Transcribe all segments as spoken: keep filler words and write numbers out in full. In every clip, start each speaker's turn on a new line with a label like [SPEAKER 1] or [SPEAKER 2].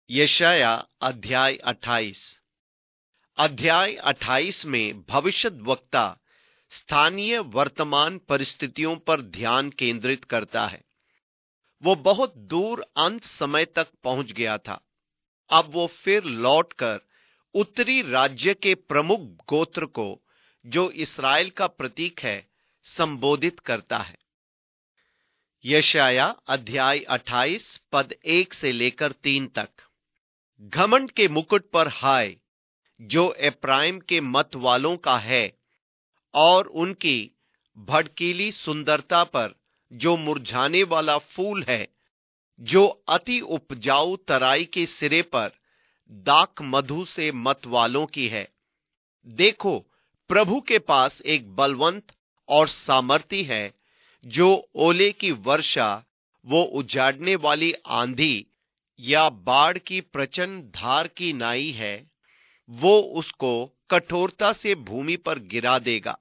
[SPEAKER 1] यशाया अध्याय अट्ठाईस। अध्याय अट्ठाईस में भविष्यद्वक्ता स्थानीय वर्तमान परिस्थितियों पर ध्यान केंद्रित करता है। वो बहुत दूर अंत समय तक पहुंच गया था। अब वो फिर लौटकर उत्तरी राज्य के प्रमुख गोत्र को, जो इस्राएल का प्रतीक है, संबोधित करता है। यशाया अध्याय अट्ठाईस पद एक से लेकर तीन तक। घमंड के मुकुट पर हाय, जो एप्राइम के मत वालों का है, और उनकी भड़कीली सुंदरता पर, जो मुरझाने वाला फूल है, जो अति उपजाऊ तराई के सिरे पर दाख मधु से मत वालों की है। देखो, प्रभु के पास एक बलवंत और सामर्थी है, जो ओले की वर्षा, वो उजाड़ने वाली आंधी या बाढ़ की प्रचंड धार की नाई है। वो उसको कठोरता से भूमि पर गिरा देगा।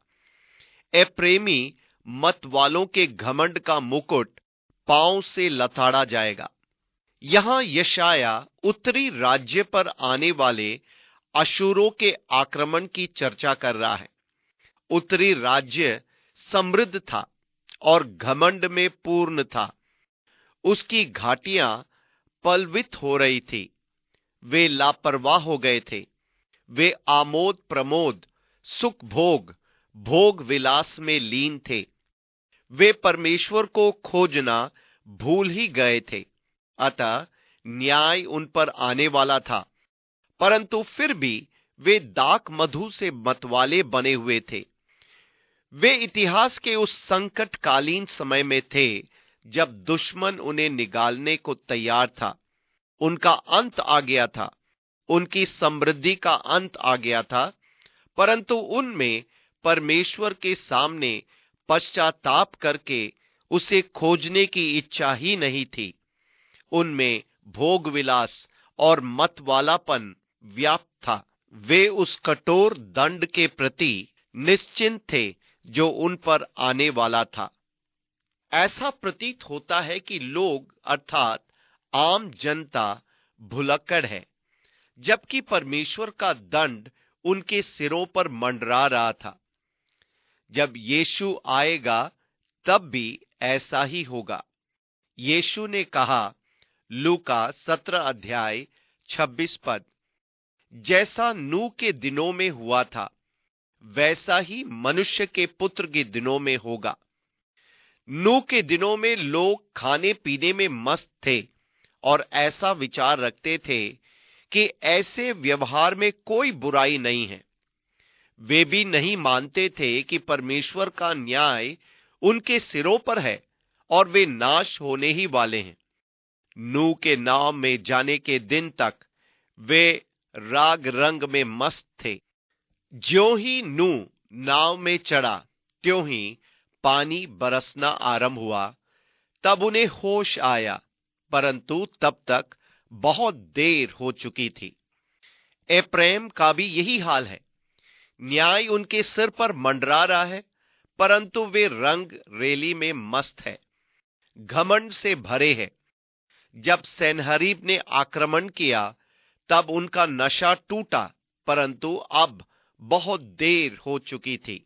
[SPEAKER 1] ए प्रेमी मत वालों के घमंड का मुकुट पांव से लथाड़ा जाएगा। यहां यशाया उत्तरी राज्य पर आने वाले अशूरों के आक्रमण की चर्चा कर रहा है। उत्तरी राज्य समृद्ध था और घमंड में पूर्ण था। उसकी घाटियां पलवित हो रही थी। वे लापरवाह हो गए थे। वे आमोद प्रमोद, सुख भोग, भोग विलास में लीन थे। वे परमेश्वर को खोजना भूल ही गए थे। अतः न्याय उन पर आने वाला था, परंतु फिर भी वे दाख मधु से मतवाले बने हुए थे। वे इतिहास के उस संकटकालीन समय में थे जब दुश्मन उन्हें निगालने को तैयार था। उनका अंत आ गया था। उनकी समृद्धि का अंत आ गया था, परंतु उनमें परमेश्वर के सामने पश्चाताप करके उसे खोजने की इच्छा ही नहीं थी। उनमें भोग विलास और मतवालापन व्याप्त था। वे उस कठोर दंड के प्रति निश्चिंत थे जो उन पर आने वाला था। ऐसा प्रतीत होता है कि लोग अर्थात आम जनता भुलक्कड़ है, जबकि परमेश्वर का दंड उनके सिरों पर मंडरा रहा था। जब यीशु आएगा तब भी ऐसा ही होगा। यीशु ने कहा, लूका सत्रह अध्याय छब्बीस पद, जैसा नूह के दिनों में हुआ था, वैसा ही मनुष्य के पुत्र के दिनों में होगा। नूह के दिनों में लोग खाने पीने में मस्त थे और ऐसा विचार रखते थे कि ऐसे व्यवहार में कोई बुराई नहीं है। वे भी नहीं मानते थे कि परमेश्वर का न्याय उनके सिरों पर है और वे नाश होने ही वाले हैं। नूह के नाव में जाने के दिन तक वे राग रंग में मस्त थे। ज्यों ही नूह नाव में चढ़ा, त्यों ही पानी बरसना आरंभ हुआ। तब उन्हें होश आया, परंतु तब तक बहुत देर हो चुकी थी। एप्रैम का भी यही हाल है। न्याय उनके सिर पर मंडरा रहा है, परंतु वे रंग रेली में मस्त है, घमंड से भरे हैं। जब सेनहरीब ने आक्रमण किया तब उनका नशा टूटा, परंतु अब बहुत देर हो चुकी थी।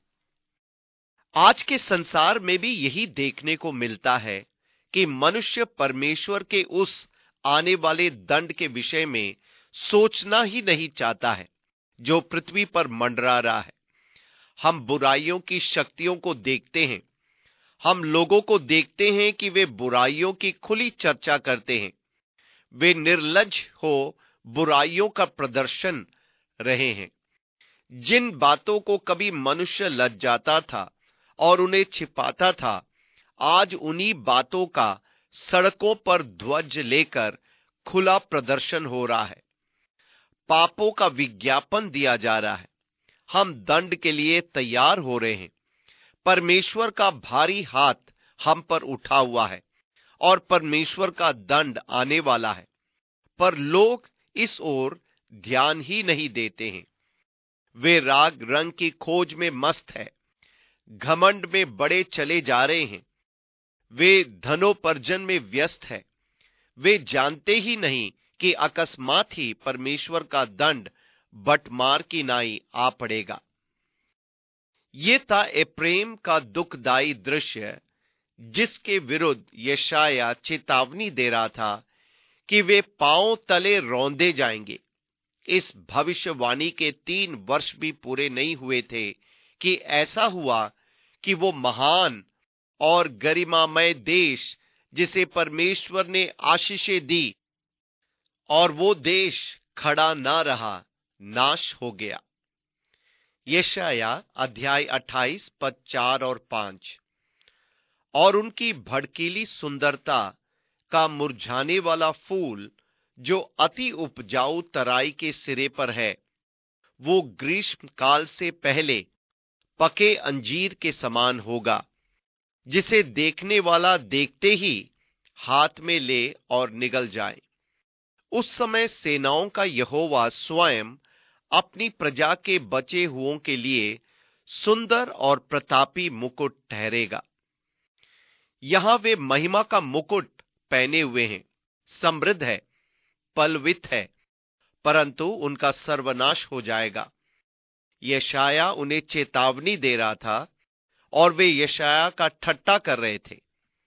[SPEAKER 1] आज के संसार में भी यही देखने को मिलता है कि मनुष्य परमेश्वर के उस आने वाले दंड के विषय में सोचना ही नहीं चाहता है जो पृथ्वी पर मंडरा रहा है। हम बुराइयों की शक्तियों को देखते हैं। हम लोगों को देखते हैं कि वे बुराइयों की खुली चर्चा करते हैं। वे निर्लज्ज हो बुराइयों का प्रदर्शन रहे हैं। जिन बातों को कभी मनुष्य लज्जाता था और उन्हें छिपाता था, आज उन्हीं बातों का सड़कों पर ध्वज लेकर खुला प्रदर्शन हो रहा है। पापों का विज्ञापन दिया जा रहा है। हम दंड के लिए तैयार हो रहे हैं। परमेश्वर का भारी हाथ हम पर उठा हुआ है और परमेश्वर का दंड आने वाला है, पर लोग इस ओर ध्यान ही नहीं देते हैं। वे राग रंग की खोज में मस्त है, घमंड में बड़े चले जा रहे हैं। वे धनोपार्जन में व्यस्त है। वे जानते ही नहीं कि अकस्मात ही परमेश्वर का दंड बटमार की नाई आ पड़ेगा। ये था एप्रेम का दुखदाई दृश्य, जिसके विरुद्ध यशाया चेतावनी दे रहा था कि वे पांव तले रौंदे जाएंगे। इस भविष्यवाणी के तीन वर्ष भी पूरे नहीं हुए थे कि ऐसा हुआ कि वो महान और गरिमामय देश, जिसे परमेश्वर ने आशीषें दी, और वो देश खड़ा ना रहा, नाश हो गया। यशाया अध्याय अट्ठाईस पद चार और पांच। और उनकी भड़कीली सुंदरता का मुरझाने वाला फूल, जो अति उपजाऊ तराई के सिरे पर है, वो ग्रीष्म काल से पहले पके अंजीर के समान होगा, जिसे देखने वाला देखते ही हाथ में ले और निगल जाए। उस समय सेनाओं का यहोवा स्वयं अपनी प्रजा के बचे हुओं के लिए सुंदर और प्रतापी मुकुट ठहरेगा। यहां वे महिमा का मुकुट पहने हुए हैं, समृद्ध है, पलवित है, परंतु उनका सर्वनाश हो जाएगा। यशाया उन्हें चेतावनी दे रहा था और वे यशाया का ठट्टा कर रहे थे।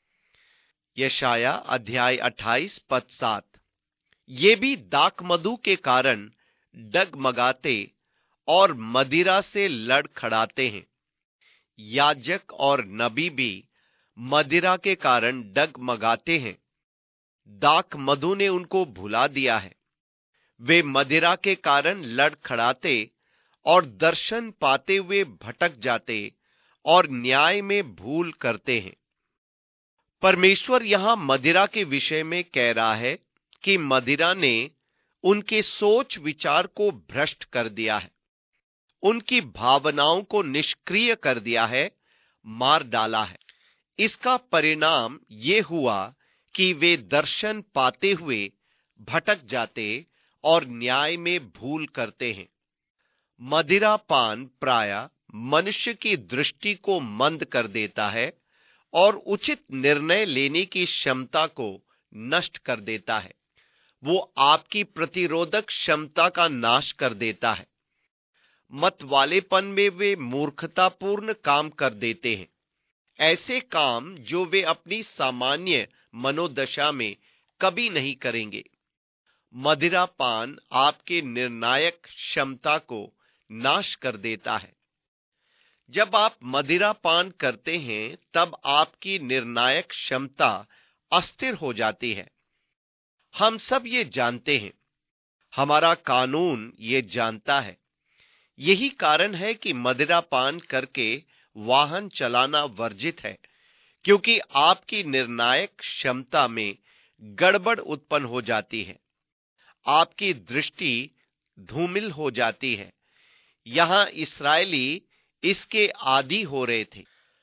[SPEAKER 1] यशाया अध्याय अट्ठाईस पद सात। ये भी दाखमधु के कारण डगमगाते और मदिरा से लड़खड़ाते हैं। याजक और नबी भी मदिरा के कारण डगमगाते हैं। दाखमधु ने उनको भुला दिया है। वे मदिरा के कारण लड़खड़ाते और दर्शन पाते हुए भटक जाते और न्याय में भूल करते हैं। परमेश्वर यहां मदिरा के विषय में कह रहा है कि मदिरा ने उनके सोच विचार को भ्रष्ट कर दिया है, उनकी भावनाओं को निष्क्रिय कर दिया है, मार डाला है। इसका परिणाम ये हुआ कि वे दर्शन पाते हुए भटक जाते और न्याय में भूल करते हैं। मदिरा पान प्रायः मनुष्य की दृष्टि को मंद कर देता है और उचित निर्णय लेने की क्षमता को नष्ट कर देता है। वो आपकी प्रतिरोधक क्षमता का नाश कर देता है। मतवालेपन में वे मूर्खतापूर्ण काम कर देते हैं, ऐसे काम जो वे अपनी सामान्य मनोदशा में कभी नहीं करेंगे। मदिरा पान आपके निर्णायक क्षमता को नाश कर देता है। जब आप मदिरा पान करते हैं, तब आपकी निर्णायक क्षमता अस्थिर हो जाती है। हम सब ये जानते हैं, हमारा कानून ये जानता है। यही कारण है कि मदिरा पान करके वाहन चलाना वर्जित है, क्योंकि आपकी निर्णायक क्षमता में गड़बड़ उत्पन्न हो जाती है। आपकी दृष्टि धूमिल हो जाती है। यहां इस्राएली इसके आदी हो रहे थे,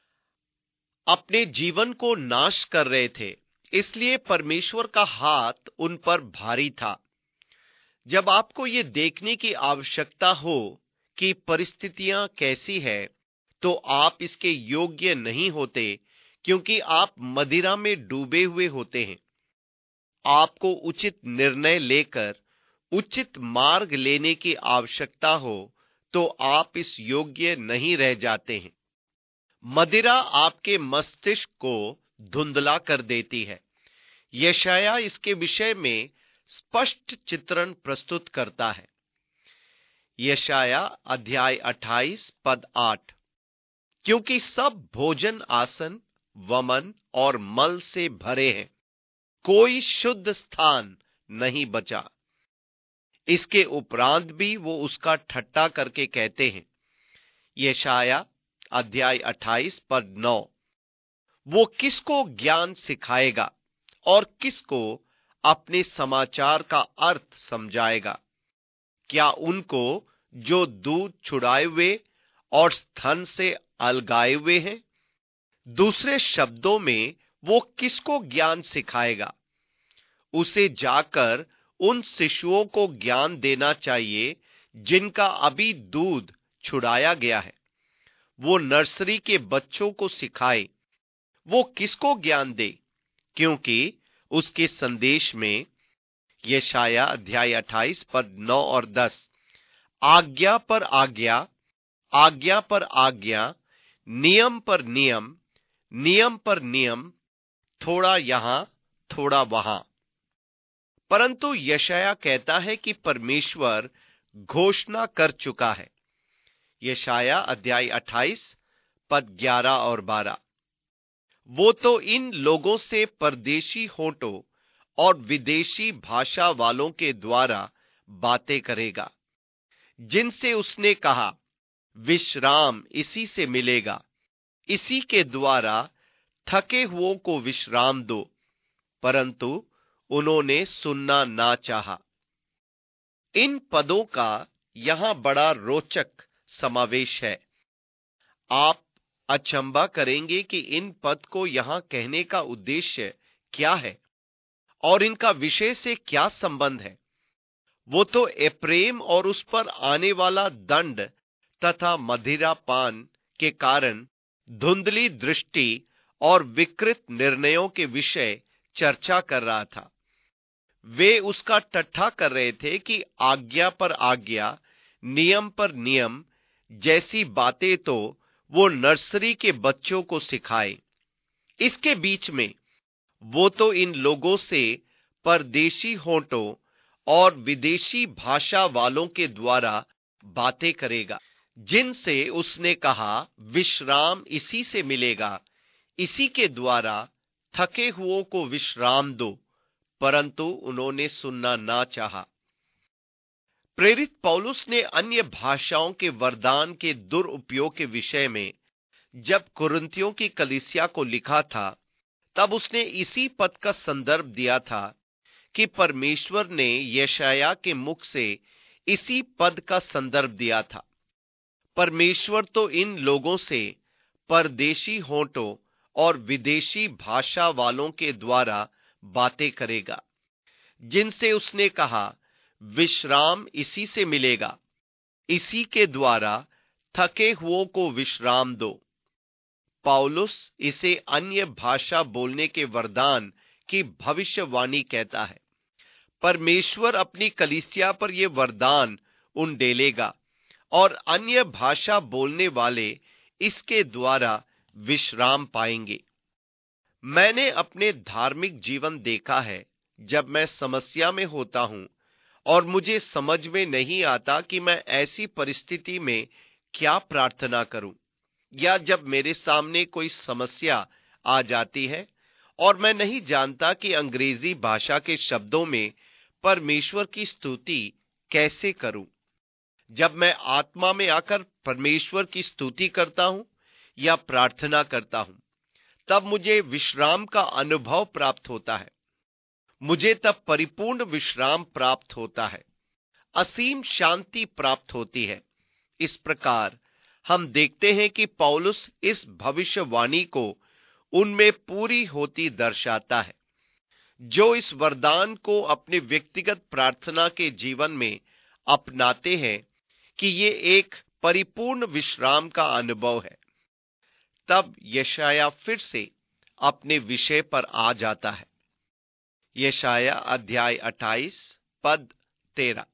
[SPEAKER 1] अपने जीवन को नाश कर रहे थे, इसलिए परमेश्वर का हाथ उन पर भारी था। जब आपको यह देखने की आवश्यकता हो कि परिस्थितियां कैसी है, तो आप इसके योग्य नहीं होते, क्योंकि आप मदिरा में डूबे हुए होते हैं। आपको उचित निर्णय लेकर उचित मार्ग लेने की आवश्यकता हो, तो आप इस योग्य नहीं रह जाते हैं। मदिरा आपके मस्तिष्क को धुंधला कर देती है। यशाया इसके विषय में स्पष्ट चित्रण प्रस्तुत करता है। यशाया अध्याय अट्ठाईस पद आठ। क्योंकि सब भोजन आसन, वमन और मल से भरे हैं, कोई शुद्ध स्थान नहीं बचा। इसके उपरांत भी वो उसका ठट्टा करके कहते हैं। यशाया अध्याय अट्ठाईस पद नौ। वो किसको ज्ञान सिखाएगा और किसको अपने समाचार का अर्थ समझाएगा? क्या उनको जो दूध छुड़ाए हुए और स्तन से अलगाए हुए हैं? दूसरे शब्दों में, वो किसको ज्ञान सिखाएगा? उसे जाकर उन शिशुओं को ज्ञान देना चाहिए जिनका अभी दूध छुड़ाया गया है। वो नर्सरी के बच्चों को सिखाए। वो किसको ज्ञान दे? क्योंकि उसके संदेश में यशाया अध्याय अट्ठाईस पद नौ और दस। आज्ञा पर आज्ञा, आज्ञा पर आज्ञा, नियम पर नियम, नियम पर नियम, थोड़ा यहां थोड़ा वहां। परंतु यशाया कहता है कि परमेश्वर घोषणा कर चुका है। यशाया अध्याय अट्ठाईस पद ग्यारह और बारह। वो तो इन लोगों से परदेशी होठों और विदेशी भाषा वालों के द्वारा बातें करेगा, जिनसे उसने कहा विश्राम इसी से मिलेगा, इसी के द्वारा थके हुओं को विश्राम दो, परंतु उन्होंने सुनना ना चाहा। इन पदों का यहां बड़ा रोचक समावेश है। आप अचंभा करेंगे कि इन पद को यहां कहने का उद्देश्य क्या है और इनका विषय से क्या संबंध है। वो तो एप्रेम और उस पर आने वाला दंड तथा मदिरा पान के कारण धुंधली दृष्टि और विकृत निर्णयों के विषय चर्चा कर रहा था। वे उसका टट्ठा कर रहे थे कि आज्ञा पर आज्ञा, नियम पर नियम जैसी बातें तो वो नर्सरी के बच्चों को सिखाए। इसके बीच में वो तो इन लोगों से परदेशी होठों और विदेशी भाषा वालों के द्वारा बातें करेगा, जिनसे उसने कहा विश्राम इसी से मिलेगा, इसी के द्वारा थके हुओं को विश्राम दो, परंतु उन्होंने सुनना ना चाहा। प्रेरित पौलुस ने अन्य भाषाओं के वरदान के दुरुपयोग के विषय में जब कुरिन्थियों की कलीसिया को लिखा था, तब उसने इसी पद का संदर्भ दिया था कि परमेश्वर ने यशाया के मुख से इसी पद का संदर्भ दिया था। परमेश्वर तो इन लोगों से परदेशी होठों और विदेशी भाषा वालों के द्वारा बातें करेगा, जिनसे उसने कहा विश्राम इसी से मिलेगा, इसी के द्वारा थके हुओं को विश्राम दो। पौलुस इसे अन्य भाषा बोलने के वरदान की भविष्यवाणी कहता है। परमेश्वर अपनी कलीसिया पर यह वरदान उंडेलेगा और अन्य भाषा बोलने वाले इसके द्वारा विश्राम पाएंगे। मैंने अपने धार्मिक जीवन देखा है, जब मैं समस्या में होता हूं और मुझे समझ में नहीं आता कि मैं ऐसी परिस्थिति में क्या प्रार्थना करूं, या जब मेरे सामने कोई समस्या आ जाती है और मैं नहीं जानता कि अंग्रेजी भाषा के शब्दों में परमेश्वर की स्तुति कैसे करूं। जब मैं आत्मा में आकर परमेश्वर की स्तुति करता हूं या प्रार्थना करता हूं, तब मुझे विश्राम का अनुभव प्राप्त होता है। मुझे तब परिपूर्ण विश्राम प्राप्त होता है, असीम शांति प्राप्त होती है। इस प्रकार हम देखते हैं कि पौलुस इस भविष्यवाणी को उनमें पूरी होती दर्शाता है, जो इस वरदान को अपने व्यक्तिगत प्रार्थना के जीवन में अपनाते हैं कि ये एक परिपूर्ण विश्राम का अनुभव है। तब यशाया फिर से अपने विषय पर आ जाता है। यशाया अध्याय अट्ठाईस पद तेरह।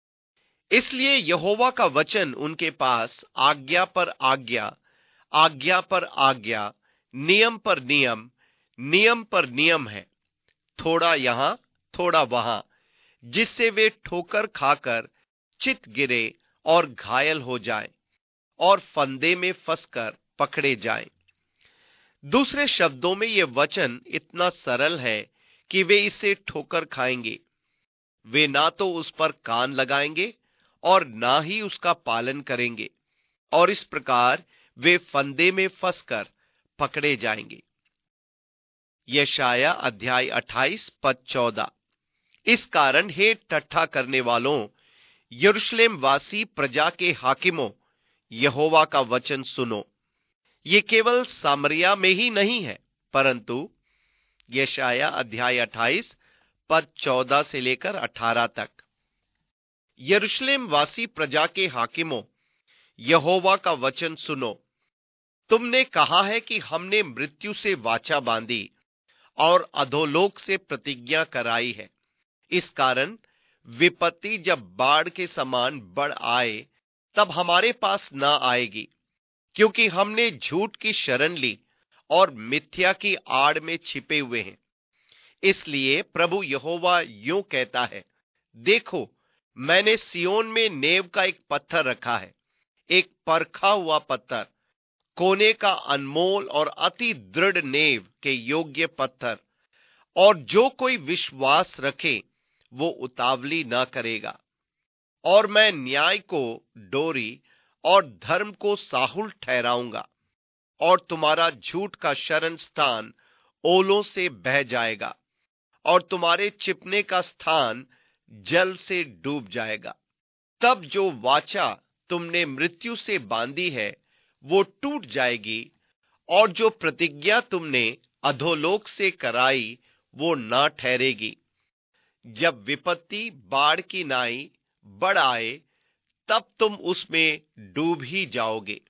[SPEAKER 1] इसलिए यहोवा का वचन उनके पास आज्ञा पर आज्ञा, आज्ञा पर आज्ञा, नियम पर नियम, नियम पर नियम है, थोड़ा यहां थोड़ा वहां, जिससे वे ठोकर खाकर चित गिरे और घायल हो जाएं और फंदे में फंसकर पकड़े जाएं। दूसरे शब्दों में यह वचन इतना सरल है कि वे इसे ठोकर खाएंगे। वे ना तो उस पर कान लगाएंगे और ना ही उसका पालन करेंगे, और इस प्रकार वे फंदे में फंसकर पकड़े जाएंगे। यशाया अध्याय अट्ठाईस पद चौदह। इस कारण हे टट्ठा करने वालों, यरूशलेम वासी प्रजा के हाकिमों, यहोवा का वचन सुनो। ये केवल सामरिया में ही नहीं है, परंतु यशाया अध्याय अट्ठाईस पद चौदह से लेकर अठारह तक। यरूशलेम वासी प्रजा के हाकिमों, यहोवा का वचन सुनो। तुमने कहा है कि हमने मृत्यु से वाचा बांधी और अधोलोक से प्रतिज्ञा कराई है। इस कारण विपत्ति जब बाढ़ के समान बढ़ आए तब हमारे पास ना आएगी, क्योंकि हमने झूठ की शरण ली और मिथ्या की आड़ में छिपे हुए हैं। इसलिए प्रभु यहोवा यूं कहता है, देखो, मैंने सिय्योन में नेव का एक पत्थर रखा है, एक परखा हुआ पत्थर, कोने का अनमोल और अति दृढ़ नेव के योग्य पत्थर, और जो कोई विश्वास रखे वो उतावली ना करेगा। और मैं न्याय को डोरी और धर्म को साहुल ठहराऊंगा, और तुम्हारा झूठ का शरण स्थान ओलों से बह जाएगा, और तुम्हारे छिपने का स्थान जल से डूब जाएगा। तब जो वाचा तुमने मृत्यु से बांधी है वो टूट जाएगी, और जो प्रतिज्ञा तुमने अधोलोक से कराई वो ना ठहरेगी। जब विपत्ति बाढ़ की नाई बढ़ आए तब तुम उसमें डूब ही जाओगे।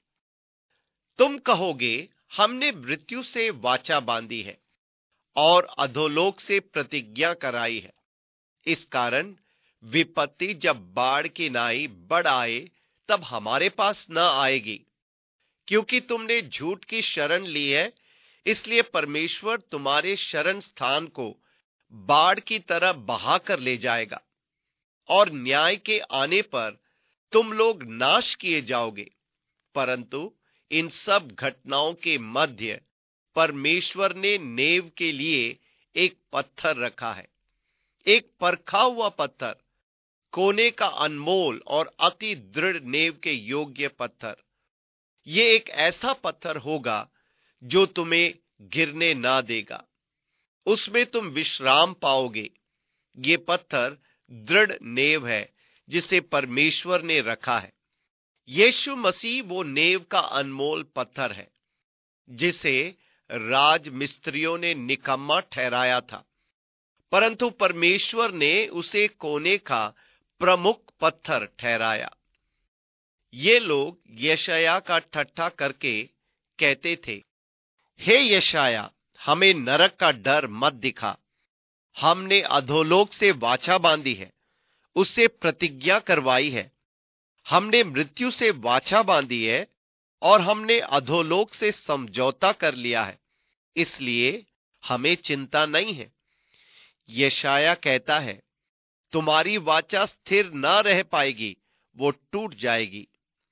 [SPEAKER 1] तुम कहोगे, हमने मृत्यु से वाचा बांधी है और अधोलोक से प्रतिज्ञा कराई है। इस कारण विपत्ति जब बाढ़ की नाई बढ़ आए तब हमारे पास न आएगी, क्योंकि तुमने झूठ की शरण ली है। इसलिए परमेश्वर तुम्हारे शरण स्थान को बाढ़ की तरह बहा कर ले जाएगा, और न्याय के आने पर तुम लोग नाश किए जाओगे। परंतु इन सब घटनाओं के मध्य परमेश्वर ने नेव के लिए एक पत्थर रखा है, एक परखा हुआ पत्थर, कोने का अनमोल और अति दृढ़ नेव के योग्य पत्थर। ये एक ऐसा पत्थर होगा जो तुम्हें गिरने ना देगा, उसमें तुम विश्राम पाओगे। ये पत्थर दृढ़ नेव है जिसे परमेश्वर ने रखा है। यीशु मसीह वो नेव का अनमोल पत्थर है जिसे राज मिस्त्रियों ने निकम्मा ठहराया था, परंतु परमेश्वर ने उसे कोने का प्रमुख पत्थर ठहराया। ये लोग यशाया का ठट्ठा करके कहते थे, हे यशाया, हमें नरक का डर मत दिखा। हमने अधोलोक से वाचा बांधी है, उससे प्रतिज्ञा करवाई है। हमने मृत्यु से वाचा बांधी है और हमने अधोलोक से समझौता कर लिया है, इसलिए हमें चिंता नहीं है। यशाया कहता है, तुम्हारी वाचा स्थिर ना रह पाएगी, वो टूट जाएगी।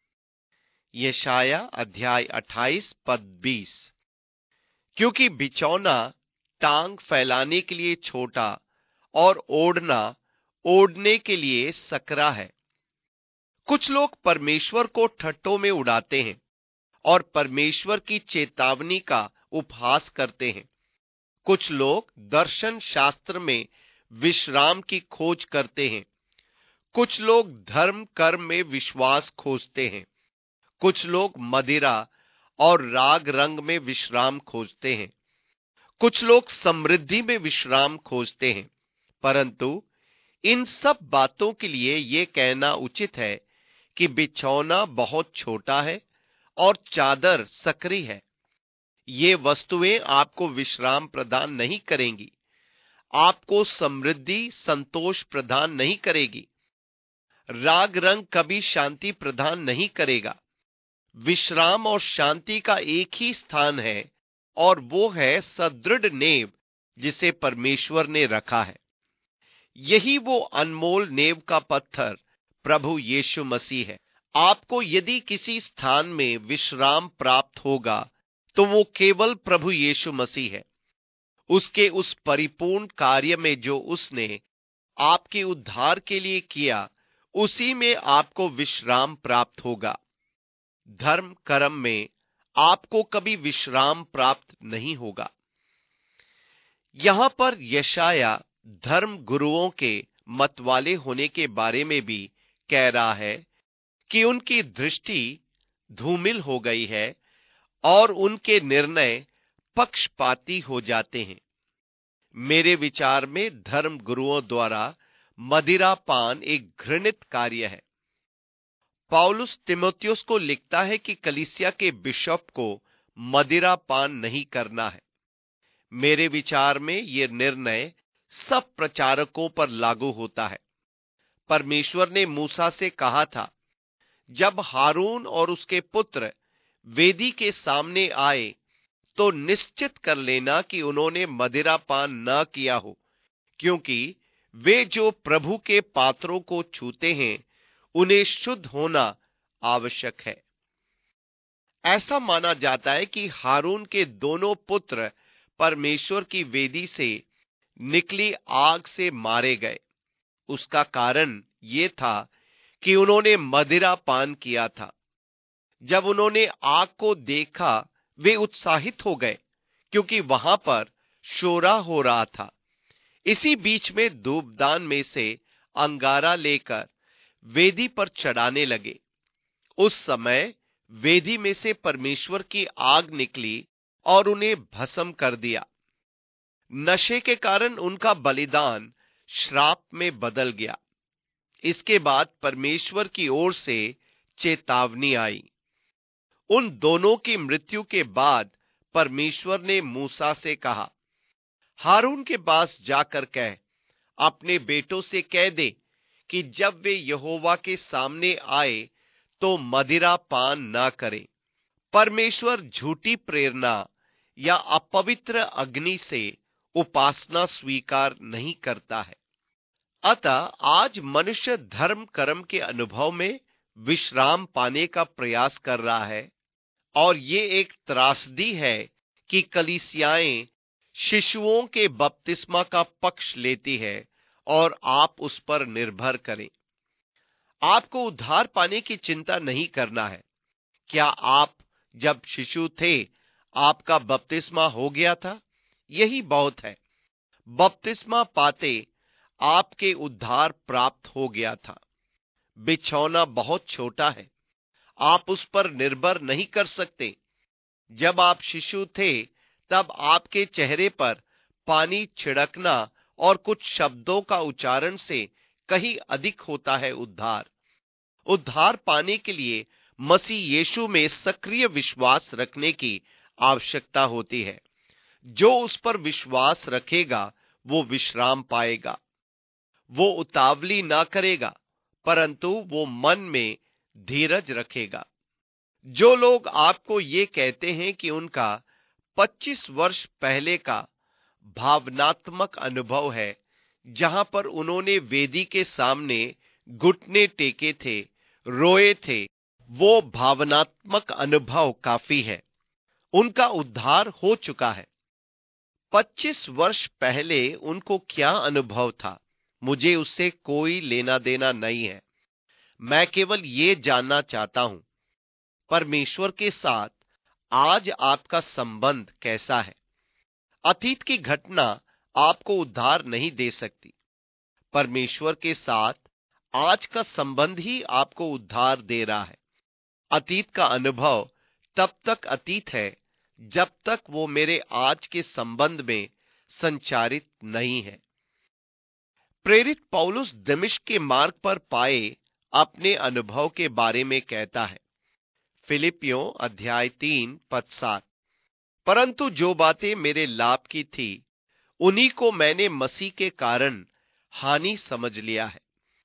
[SPEAKER 1] यशाया अध्याय अट्ठाईस पद बीस। क्योंकि बिछौना टांग फैलाने के लिए छोटा और ओढ़ना ओढ़ने के लिए सकरा है। कुछ लोग परमेश्वर को ठट्ठों में उड़ाते हैं और परमेश्वर की चेतावनी का उपहास करते हैं। कुछ लोग दर्शन शास्त्र में विश्राम की खोज करते हैं। कुछ लोग धर्म कर्म में विश्वास खोजते हैं। कुछ लोग मदिरा और राग रंग में विश्राम खोजते हैं। कुछ लोग समृद्धि में विश्राम खोजते हैं। परंतु इन सब बातों के लिए यह कहना उचित है कि बिछौना बहुत छोटा है और चादर सकरी है। ये वस्तुएं आपको विश्राम प्रदान नहीं करेंगी, आपको समृद्धि संतोष प्रदान नहीं करेगी। राग रंग कभी शांति प्रदान नहीं करेगा। विश्राम और शांति का एक ही स्थान है, और वो है सदृढ़ नेव जिसे परमेश्वर ने रखा है। यही वो अनमोल नेव का पत्थर प्रभु यीशु मसीह है। आपको यदि किसी स्थान में विश्राम प्राप्त होगा तो वो केवल प्रभु यीशु मसीह है। उसके उस परिपूर्ण कार्य में जो उसने आपके उद्धार के लिए किया, उसी में आपको विश्राम प्राप्त होगा। धर्म कर्म में आपको कभी विश्राम प्राप्त नहीं होगा। यहां पर यशाया धर्म गुरुओं के मतवाले होने के बारे में भी कह रहा है कि उनकी दृष्टि धूमिल हो गई है और उनके निर्णय पक्षपाती हो जाते हैं। मेरे विचार में धर्म गुरुओं द्वारा मदिरा पान एक घृणित कार्य है। पौलुस तीमुथियुस को लिखता है कि कलीसिया के बिशप को मदिरा पान नहीं करना है। मेरे विचार में यह निर्णय सब प्रचारकों पर लागू होता है। परमेश्वर ने मूसा से कहा था, जब हारून और उसके पुत्र वेदी के सामने आए तो निश्चित कर लेना कि उन्होंने मदिरा पान न किया हो, क्योंकि वे जो प्रभु के पात्रों को छूते हैं उन्हें शुद्ध होना आवश्यक है। ऐसा माना जाता है कि हारून के दोनों पुत्र परमेश्वर की वेदी से निकली आग से मारे गए। उसका कारण यह था कि उन्होंने मदिरा पान किया था। जब उन्होंने आग को देखा वे उत्साहित हो गए, क्योंकि वहां पर शोरा हो रहा था। इसी बीच में धूपदान में से अंगारा लेकर वेदी पर चढ़ाने लगे। उस समय वेदी में से परमेश्वर की आग निकली और उन्हें भस्म कर दिया। नशे के कारण उनका बलिदान श्राप में बदल गया। इसके बाद परमेश्वर की ओर से चेतावनी आई। उन दोनों की मृत्यु के बाद परमेश्वर ने मूसा से कहा, हारून के पास जाकर कह, अपने बेटों से कह दे कि जब वे यहोवा के सामने आए तो मदिरा पान ना करें। परमेश्वर झूठी प्रेरणा या अपवित्र अग्नि से उपासना स्वीकार नहीं करता है। अतः आज मनुष्य धर्म कर्म के अनुभव में विश्राम पाने का प्रयास कर रहा है, और ये एक त्रासदी है कि कलीसियाएं शिशुओं के बपतिस्मा का पक्ष लेती है और आप उस पर निर्भर करें। आपको उद्धार पाने की चिंता नहीं करना है। क्या आप जब शिशु थे आपका बपतिस्मा हो गया था? यही बहुत है। बपतिस्मा पाते आपके उद्धार प्राप्त हो गया था। बिछौना बहुत छोटा है, आप उस पर निर्भर नहीं कर सकते। जब आप शिशु थे तब आपके चेहरे पर पानी छिड़कना और कुछ शब्दों का उच्चारण से कहीं अधिक होता है उद्धार। उद्धार पाने के लिए मसीह यीशु में सक्रिय विश्वास रखने की आवश्यकता होती है। जो उस पर विश्वास रखेगा वो विश्राम पाएगा। वो उतावली ना करेगा, परंतु वो मन में धीरज रखेगा। जो लोग आपको ये कहते हैं कि उनका पच्चीस वर्ष पहले का भावनात्मक अनुभव है, जहां पर उन्होंने वेदी के सामने घुटने टेके थे, रोए थे, वो भावनात्मक अनुभव काफी है। उनका उद्धार हो चुका है। पच्चीस वर्ष पहले उनको क्या अनुभव था, मुझे उससे कोई लेना देना नहीं है। मैं केवल ये जानना चाहता हूं, परमेश्वर के साथ आज आपका संबंध कैसा है। अतीत की घटना आपको उद्धार नहीं दे सकती। परमेश्वर के साथ आज का संबंध ही आपको उद्धार दे रहा है। अतीत का अनुभव तब तक अतीत है जब तक वो मेरे आज के संबंध में संचारित नहीं है। प्रेरित पौलुस दमिश्क के मार्ग पर पाए अपने अनुभव के बारे में कहता है। फिलिपियों अध्याय तीन पद सात, परंतु जो बातें मेरे लाभ की थी उन्हीं को मैंने मसीह के कारण हानि समझ लिया है।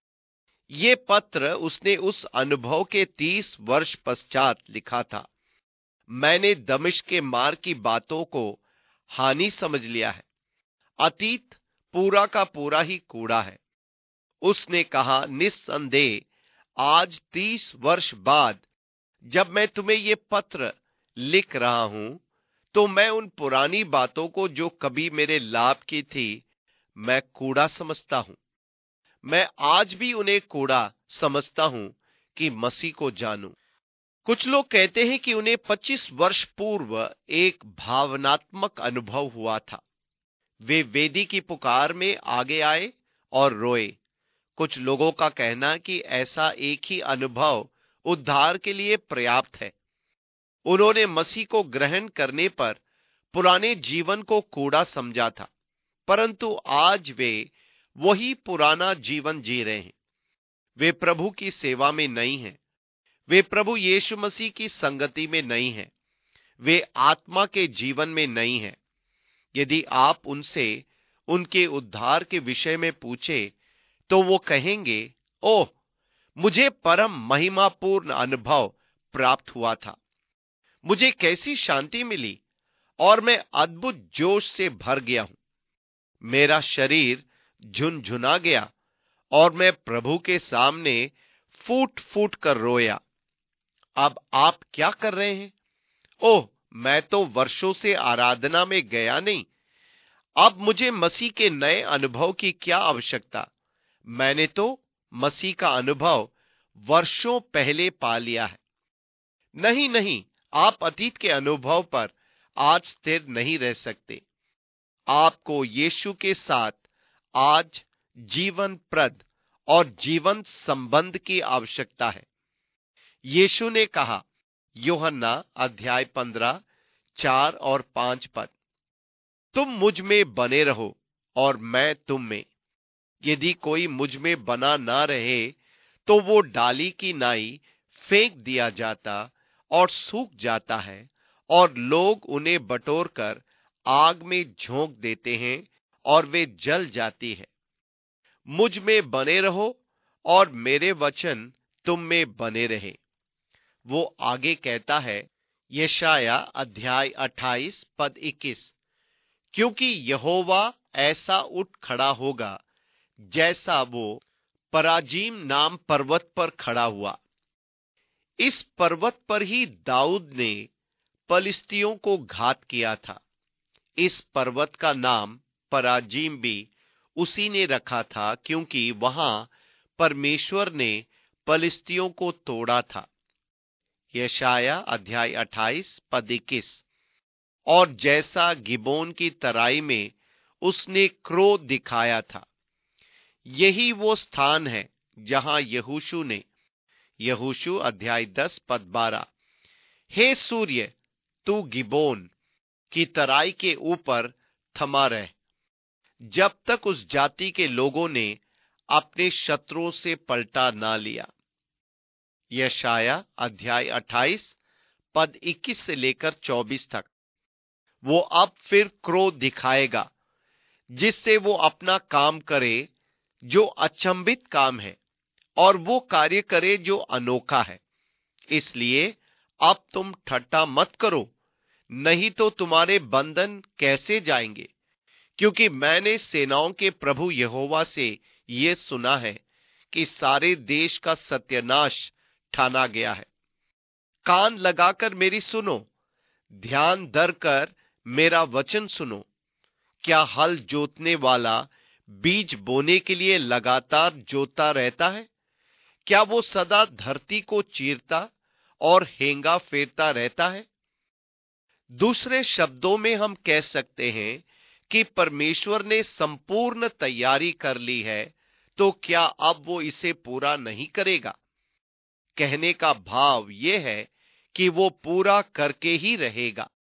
[SPEAKER 1] ये पत्र उसने उस अनुभव के तीस वर्ष पश्चात लिखा था। मैंने दमिश्क के मार्ग की बातों को हानि समझ लिया है। अतीत पूरा का पूरा ही कूड़ा है। उसने कहा, निस्संदेह आज तीस वर्ष बाद जब मैं तुम्हें ये पत्र लिख रहा हूं तो मैं उन पुरानी बातों को जो कभी मेरे लाभ की थी मैं कूड़ा समझता हूं। मैं आज भी उन्हें कूड़ा समझता हूं कि मसीह को जानूं। कुछ लोग कहते हैं कि उन्हें पच्चीस वर्ष पूर्व एक भावनात्मक अनुभव हुआ था। वे वेदी की पुकार में आगे आए और रोए। कुछ लोगों का कहना कि ऐसा एक ही अनुभव उद्धार के लिए पर्याप्त है। उन्होंने मसीह को ग्रहण करने पर पुराने जीवन को कूड़ा समझा था, परंतु आज वे वही पुराना जीवन जी रहे हैं। वे प्रभु की सेवा में नहीं हैं। वे प्रभु यीशु मसीह की संगति में नहीं हैं। वे आत्मा के जीवन में नहीं हैं। यदि आप उनसे उनके उद्धार के विषय में पूछे तो वो कहेंगे, ओह, मुझे परम महिमापूर्ण अनुभव प्राप्त हुआ था, मुझे कैसी शांति मिली और मैं अद्भुत जोश से भर गया हूं। मेरा शरीर झुनझुना गया और मैं प्रभु के सामने फूट फूट कर रोया। अब आप क्या कर रहे हैं? ओह, मैं तो वर्षों से आराधना में गया नहीं। अब मुझे मसीह के नए अनुभव की क्या आवश्यकता? मैंने तो मसीह का अनुभव वर्षों पहले पा लिया है। नहीं नहीं, आप अतीत के अनुभव पर आज स्थिर नहीं रह सकते। आपको यीशु के साथ आज जीवन प्रद और जीवंत संबंध की आवश्यकता है। यीशु ने कहा, यूहन्ना अध्याय पंद्रह चार और पांच पद, तुम मुझ में बने रहो और मैं तुम में। यदि कोई मुझ में बना ना रहे तो वो डाली की नाई फेंक दिया जाता और सूख जाता है, और लोग उन्हें बटोर कर आग में झोंक देते हैं और वे जल जाती है। मुझ में बने रहो और मेरे वचन तुम में बने रहे। वो आगे कहता है, यशाया अध्याय अट्ठाईस पद इक्कीस, क्योंकि यहोवा ऐसा उठ खड़ा होगा जैसा वो पराजीम नाम पर्वत पर खड़ा हुआ। इस पर्वत पर ही दाऊद ने पलिस्तियों को घात किया था। इस पर्वत का नाम पराजीम भी उसी ने रखा था, क्योंकि वहां परमेश्वर ने पलिस्तियों को तोड़ा था। यशाया अध्याय अट्ठाईस पद इक्कीस, और जैसा गिबोन की तराई में उसने क्रोध दिखाया था। यही वो स्थान है जहां यहोशू ने, यहोशू अध्याय दस पद बारह, हे सूर्य, तू गिबोन की तराई के ऊपर थमा रह, जब तक उस जाति के लोगों ने अपने शत्रुओं से पलटा ना लिया। यशाया अध्याय अट्ठाईस पद इक्कीस से लेकर चौबीस तक। वो अब फिर क्रोध दिखाएगा, जिससे वो अपना काम करे जो अचंभित काम है, और वो कार्य करे जो अनोखा है। इसलिए अब तुम ठट्ठा मत करो, नहीं तो तुम्हारे बंधन कैसे जाएंगे, क्योंकि मैंने सेनाओं के प्रभु यहोवा से ये सुना है कि सारे देश का सत्यानाश ठाना गया है। कान लगाकर मेरी सुनो, ध्यान धर कर मेरा वचन सुनो। क्या हल जोतने वाला बीज बोने के लिए लगातार जोतता रहता है? क्या वो सदा धरती को चीरता और हेंगा फेरता रहता है? दूसरे शब्दों में हम कह सकते हैं कि परमेश्वर ने संपूर्ण तैयारी कर ली है, तो क्या अब वो इसे पूरा नहीं करेगा? कहने का भाव यह है कि वो पूरा करके ही रहेगा।